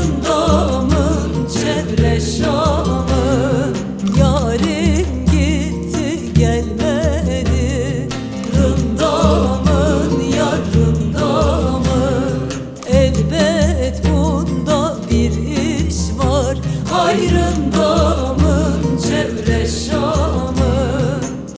rındamın çevre şamı, yarim gitti gelmedi. Rındamın yar rındamı, elbet bunda bir iş var. Ay rındam